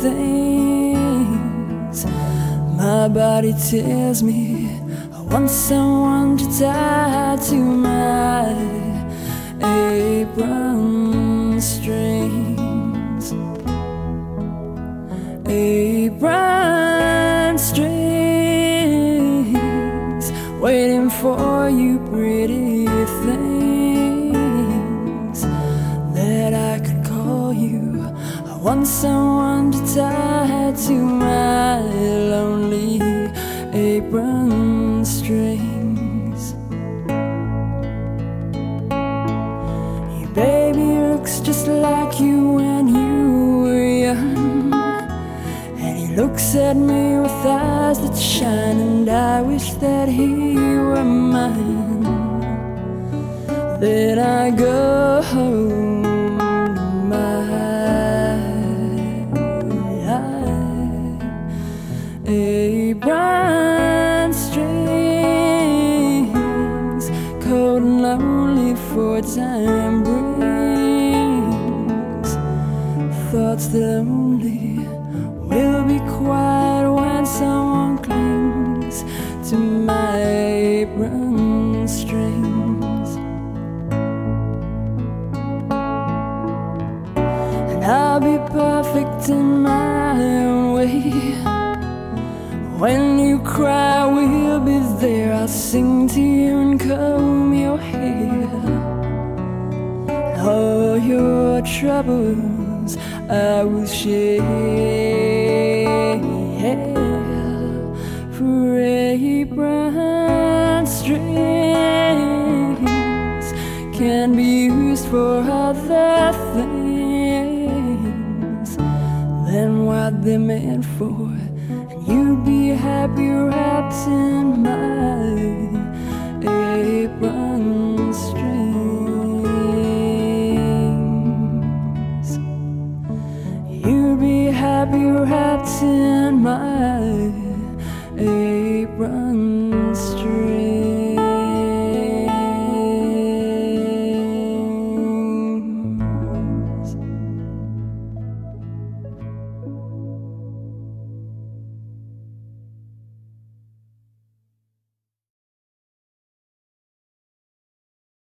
things. My body tells me I want someone to tie to my apron strings. Apron strings, waiting for you, pretty things that I could call you. I want someone to tie to my lonely apron strings. Your baby looks just like you when you were young, and he looks at me with eyes that shine, and I wish that he were mine. Then I go home to my apron strings, cold and lonely for time brings. Thoughts that only will be quiet when someone clings to my apron strings. And I'll be perfect in my own way. When you cry, we'll be there. I'll sing to you and comb your hair. All your troubles I will share. For apron strings can be used for other things than what they're meant for. You'd be happy wrapped in my apron strings. You'd be happy wrapped in my